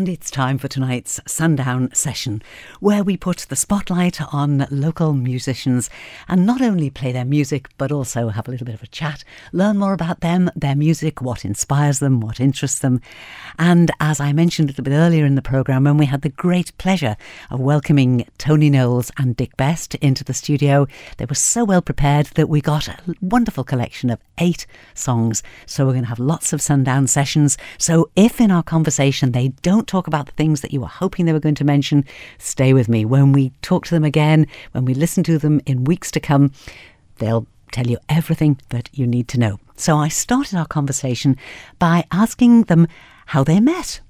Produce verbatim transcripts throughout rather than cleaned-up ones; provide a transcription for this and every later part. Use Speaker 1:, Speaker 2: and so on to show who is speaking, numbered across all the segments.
Speaker 1: And it's time for tonight's Sundown session, where we put the spotlight on local musicians and not only play their music, but also have a little bit of a chat, learn more about them, their music, what inspires them, what interests them. And as I mentioned a little bit earlier in the programme, when we had the great pleasure of welcoming Tony Knowles and Dick Best into the studio, they were so well prepared that we got a wonderful collection of eight songs. So we're going to have lots of Sundown sessions. So if in our conversation they don't talk about the things that you were hoping they were going to mention, stay with me. When we talk to them again, when we listen to them in weeks to come, they'll tell you everything that you need to know. So I started our conversation by asking them how they met.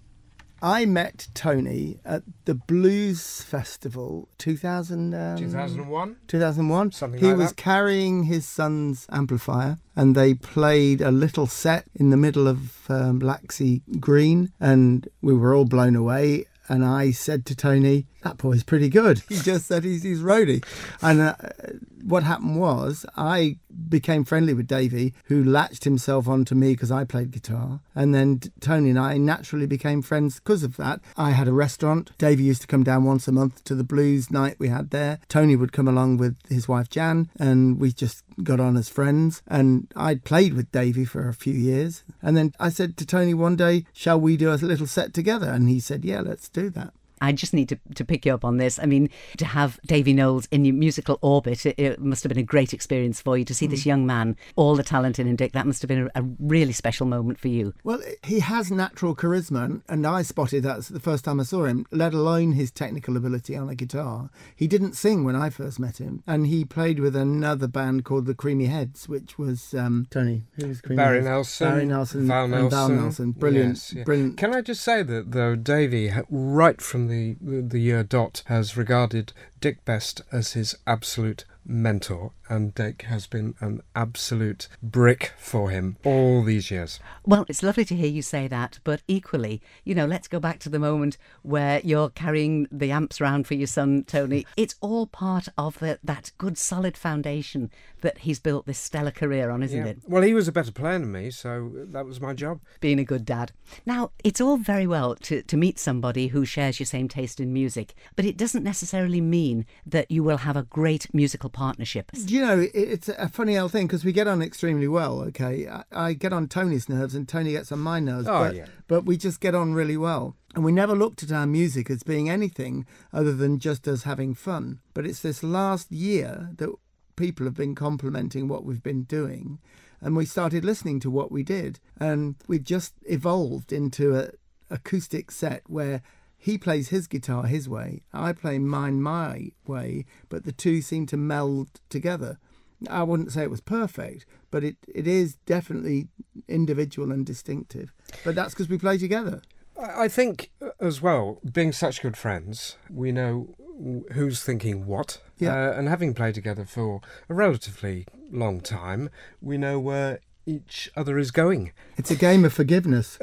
Speaker 2: I met Tony at the Blues Festival two thousand, um,
Speaker 3: two thousand one?
Speaker 2: two thousand one.
Speaker 3: Something
Speaker 2: he
Speaker 3: like
Speaker 2: was
Speaker 3: that.
Speaker 2: carrying his son's amplifier and they played a little set in the middle of um, Laxey Green and we were all blown away. And I said to Tony, that boy's pretty good. He just said he's his roadie. And uh, what happened was I became friendly with Davey, who latched himself onto me because I played guitar. And then Tony and I naturally became friends because of that. I had a restaurant. Davey used to come down once a month to the blues night we had there. Tony would come along with his wife Jan and we just got on as friends. And I'd played with Davey for a few years. And then I said to Tony one day, shall we do a little set together? And he said, yeah, let's do that.
Speaker 1: I just need to, to pick you up on this. I mean, to have Davey Knowles in your musical orbit, it, it must have been a great experience for you to see mm. this young man, all the talent in him, Dick. That must have been a, a really special moment for you.
Speaker 2: Well, he has natural charisma, and I spotted that the first time I saw him, let alone his technical ability on a guitar. He didn't sing when I first met him, and he played with another band called the Creamy Heads, which was, um, Tony, who was Creamy
Speaker 3: Barry
Speaker 2: Heads?
Speaker 3: Nelson.
Speaker 2: Barry Nelson.
Speaker 3: Val
Speaker 2: and
Speaker 3: Nelson.
Speaker 2: Val Nelson. Brilliant.
Speaker 3: Yes, yeah.
Speaker 2: Brilliant.
Speaker 3: Can I just say that, though, Davey, right from the, the, the year dot, has regarded Dick Best as his absolute mentor, and Dick has been an absolute brick for him all these years.
Speaker 1: Well, it's lovely to hear you say that, but equally, you know, let's go back to the moment where you're carrying the amps around for your son, Tony. It's all part of the, that good solid foundation that he's built this stellar career on, isn't
Speaker 3: yeah.
Speaker 1: it?
Speaker 3: Well, he was a better player than me, so that was my job.
Speaker 1: Being a good dad. Now, it's all very well to, to meet somebody who shares your same taste in music, but it doesn't necessarily mean that you will have a great musical partnership.
Speaker 2: You know, it's a funny old thing because we get on extremely well, okay? I, I get on Tony's nerves and Tony gets on my nerves,
Speaker 3: oh,
Speaker 2: but,
Speaker 3: yeah.
Speaker 2: but we just get on really well. And we never looked at our music as being anything other than just us having fun. But it's this last year that people have been complimenting what we've been doing, and we started listening to what we did, and we just evolved into a acoustic set where he plays his guitar his way, I play mine my way, but the two seem to meld together. I wouldn't say it was perfect, but it, it is definitely individual and distinctive. But that's because we play together.
Speaker 3: I think, as well, being such good friends, we know who's thinking what.
Speaker 2: Yeah.
Speaker 3: Uh, and having played together for a relatively long time, we know where each other is going.
Speaker 2: It's a game of forgiveness.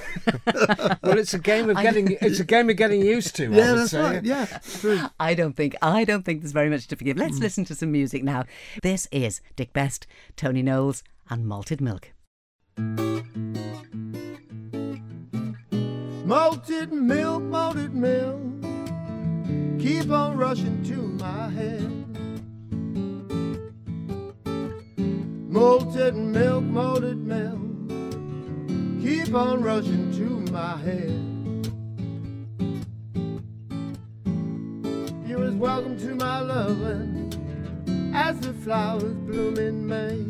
Speaker 3: Well, it's a game of getting it's a game of getting used to.
Speaker 2: Yeah,
Speaker 3: I would
Speaker 2: that's
Speaker 3: say.
Speaker 2: right. Yeah, true.
Speaker 1: I don't think I don't think there's very much to forgive. Let's mm. listen to some music now. This is Dick Best, Tony Knowles, and Malted Milk.
Speaker 2: Malted milk, malted milk, keep on rushing to my head. Malted milk, malted milk, keep on rushing to my head. You're as welcome to my loving as the flowers bloom in May.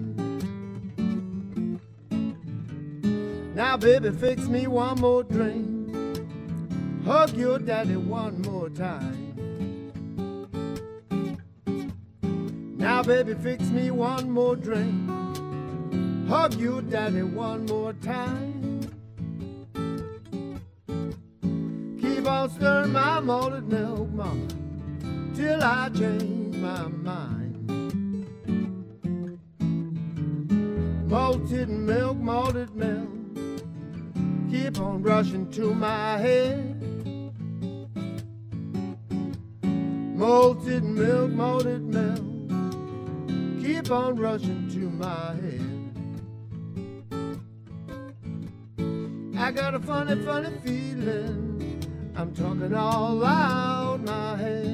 Speaker 2: Now baby, fix me one more drink, hug your daddy one more time. Now baby, fix me one more drink, hug your daddy one more time. Keep on stirring my malted milk, mama, till I change my mind. Malted milk, malted milk, keep on rushing to my head. Malted milk, malted milk, keep on rushing to my head. I got a funny, funny feeling I'm talking all out my head.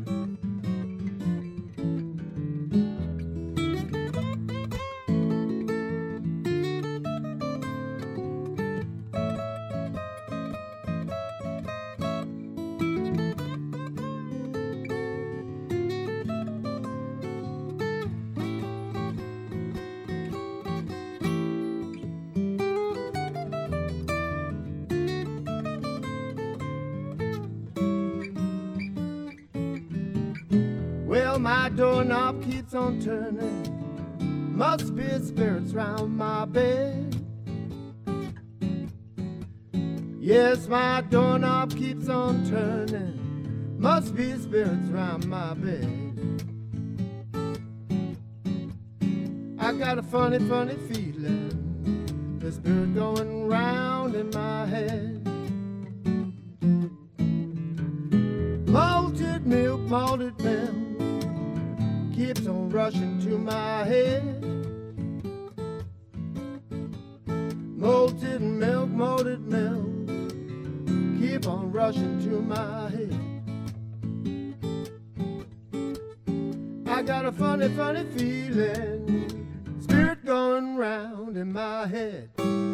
Speaker 2: Well, my doorknob keeps on turning, must be spirits round my bed. Yes, my doorknob keeps on turning, must be spirits round my bed. I got a funny, funny feeling, the spirit going round in my head. Malted milk, malted milk keeps on rushing to my head. Malted milk, malted milk keep on rushing to my head. I got a funny, funny feeling, spirit going round in my head.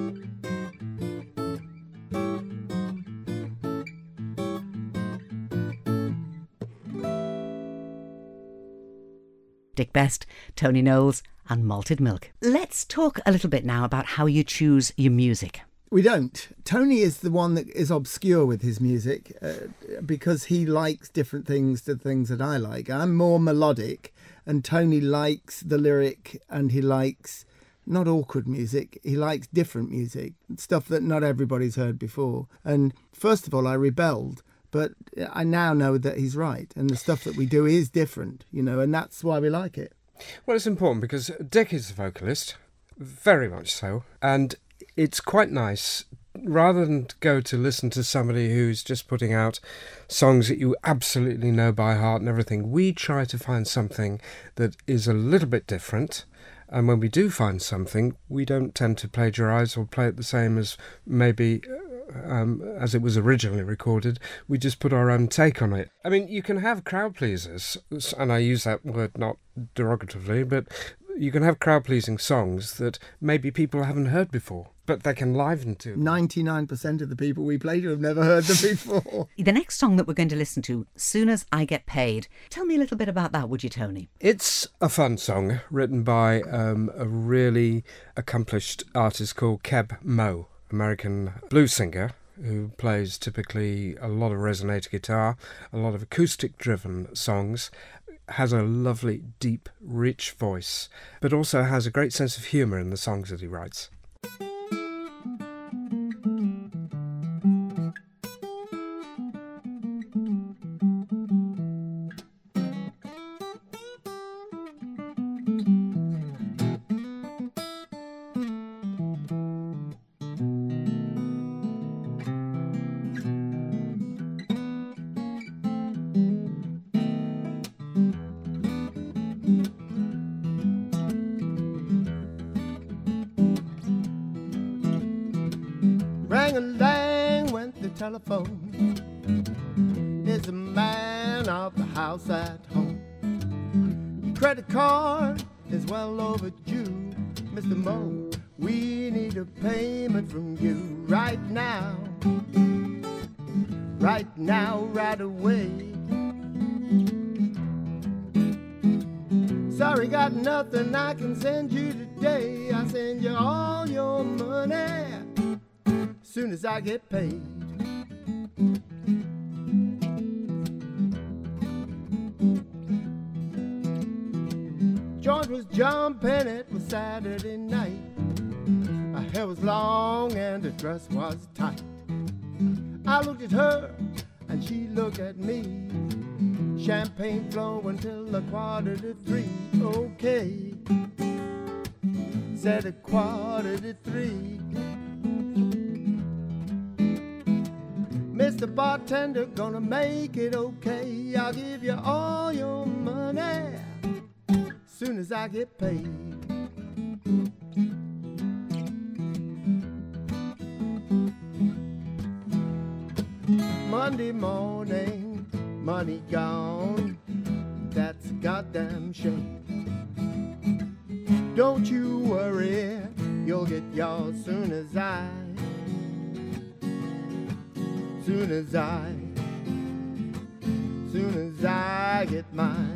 Speaker 1: Dick Best, Tony Knowles and Malted Milk. Let's talk a little bit now about how you choose your music.
Speaker 2: We don't. Tony is the one that is obscure with his music uh, because he likes different things to things that I like. I'm more melodic and Tony likes the lyric and he likes not awkward music. He likes different music, stuff that not everybody's heard before. And first of all, I rebelled. But I now know that he's right, and the stuff that we do is different, you know, and that's why we like it.
Speaker 3: Well, it's important because Dick is a vocalist, very much so, and it's quite nice, rather than go to listen to somebody who's just putting out songs that you absolutely know by heart and everything, we try to find something that is a little bit different. And when we do find something, we don't tend to plagiarise or play it the same as maybe um, as it was originally recorded. We just put our own take on it. I mean, you can have crowd pleasers, and I use that word not derogatively, but you can have crowd-pleasing songs that maybe people haven't heard before, but they can liven to.
Speaker 2: ninety-nine percent of the people we play to have never heard them before.
Speaker 1: The next song that we're going to listen to, Soon As I Get Paid. Tell me a little bit about that, would you, Tony?
Speaker 3: It's a fun song written by um, a really accomplished artist called Keb Mo, American blues singer, who plays typically a lot of resonator guitar, a lot of acoustic-driven songs, has a lovely, deep, rich voice, but also has a great sense of humour in the songs that he writes.
Speaker 2: Ring-a-lang went the telephone. It's the man of the house at home. Credit card is well overdue. Mister Mo, we need a payment from you right now. Right now, right away. Sorry, got nothing I can send you today. I send you all your money soon as I get paid. Joint was jumping, it was Saturday night. My hair was long and the dress was tight. I looked at her and she looked at me. Champagne flowing till a quarter to three. Okay, said a quarter to three. Mister Bartender, gonna make it okay. I'll give you all your money soon as I get paid. Monday morning, money gone, that's a goddamn shame. Don't you worry, you'll get yours soon as I, soon as I, soon as I get mine.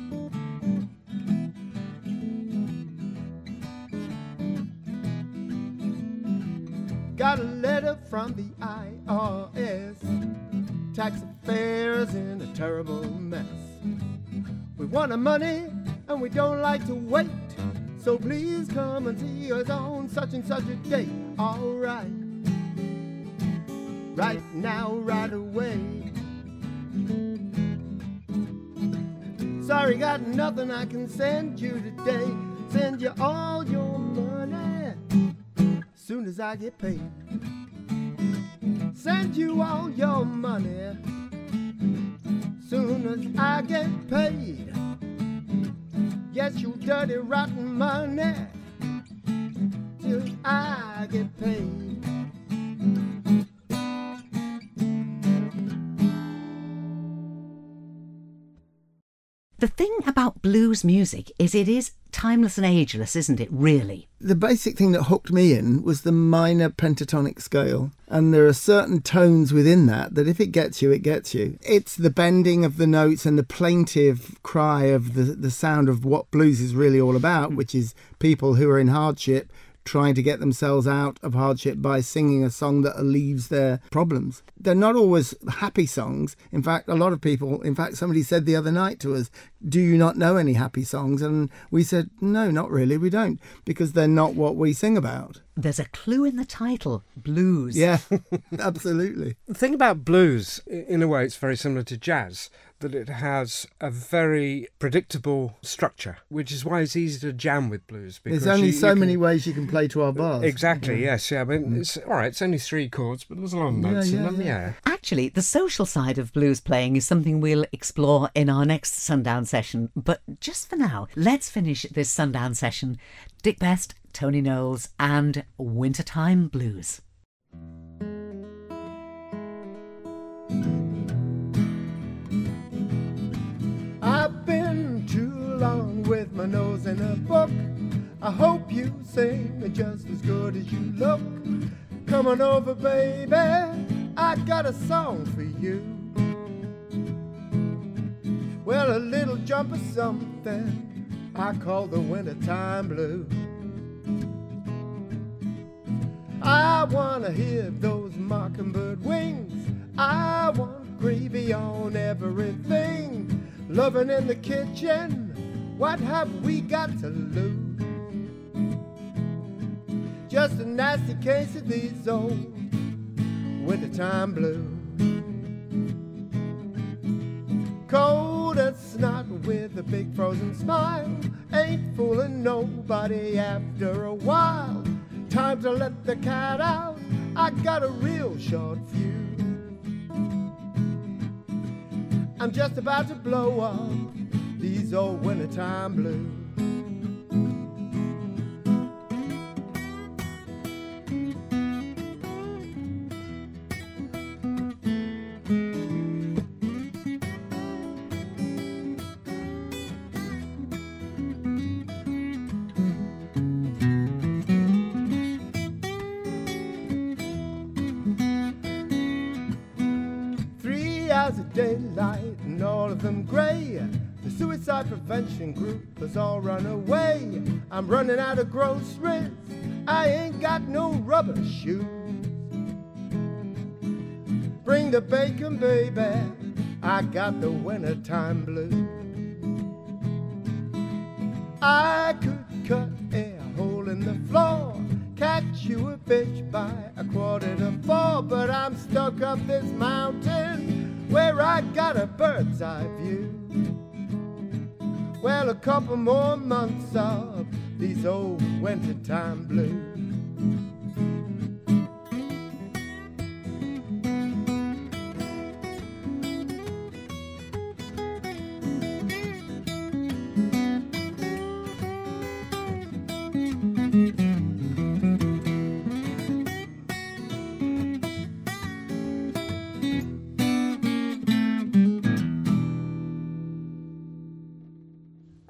Speaker 2: Got a letter from the I R S, tax affairs in a terrible mess. We want our money and we don't like to wait, so please come and see us on such and such a date. All right, right now, right away. Sorry, got nothing I can send you today. Send you all your money soon as I get paid. Send you all your money soon as I get paid. Yes, you dirty rotten money till I get paid.
Speaker 1: The thing about blues music is it is timeless and ageless, isn't it, really?
Speaker 2: The basic thing that hooked me in was the minor pentatonic scale. And there are certain tones within that that if it gets you, it gets you. It's the bending of the notes and the plaintive cry of the, the sound of what blues is really all about, which is people who are in hardship trying to get themselves out of hardship by singing a song that relieves their problems. They're not always happy songs. In fact, a lot of people, in fact, somebody said the other night to us, do you not know any happy songs? And we said, no, not really, we don't, because they're not what we sing about.
Speaker 1: There's a clue in the title, blues.
Speaker 2: Yeah, absolutely.
Speaker 3: The thing about blues, in a way, it's very similar to jazz, that it has a very predictable structure, which is why it's easy to jam with blues.
Speaker 2: There's only
Speaker 3: you,
Speaker 2: so
Speaker 3: you can...
Speaker 2: many ways you can play twelve bars.
Speaker 3: Exactly,
Speaker 2: yeah.
Speaker 3: yes. Yeah, I mean, it's, all right, it's only three chords, but there's a lot of notes
Speaker 2: yeah,
Speaker 3: in
Speaker 2: yeah,
Speaker 3: them,
Speaker 2: yeah.
Speaker 3: yeah.
Speaker 1: Actually, the social side of blues playing is something we'll explore in our next Sundown session. But just for now, let's finish this Sundown session. Dick Best, Tony Knowles and Wintertime Blues.
Speaker 2: I've been too long with my nose in a book. I hope you sing just as good as you look. Come on over, baby, I got a song for you. Well, a little jump of something I call the wintertime blues. I wanna hear those mockingbird wings. I want gravy on everything. Loving in the kitchen, what have we got to lose? Just a nasty case of these old wintertime blues. Cold and snot with a big frozen smile, ain't fooling nobody after a while. Time to let the cat out, I got a real short fuse. I'm just about to blow up these old wintertime blues. Of daylight and all of them grey. The suicide prevention group has all run away. I'm running out of groceries, I ain't got no rubber shoes. Bring the bacon, baby, I got the wintertime blues. I could cut a hole in the floor, catch you a bitch by a quarter to four, but I'm stuck up this mountain where I got a bird's eye view. Well, a couple more months of these old wintertime blues.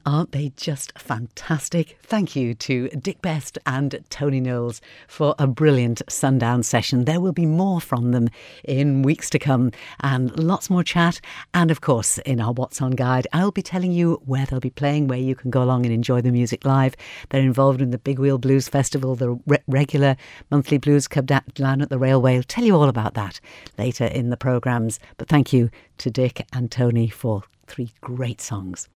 Speaker 1: Aren't they just fantastic? Thank you to Dick Best and Tony Knowles for a brilliant Sundown session. There will be more from them in weeks to come and lots more chat. And of course, in our What's On guide, I'll be telling you where they'll be playing, where you can go along and enjoy the music live. They're involved in the Big Wheel Blues Festival, the re- regular monthly blues club down at the Railway. I'll tell you all about that later in the programmes. But thank you to Dick and Tony for three great songs.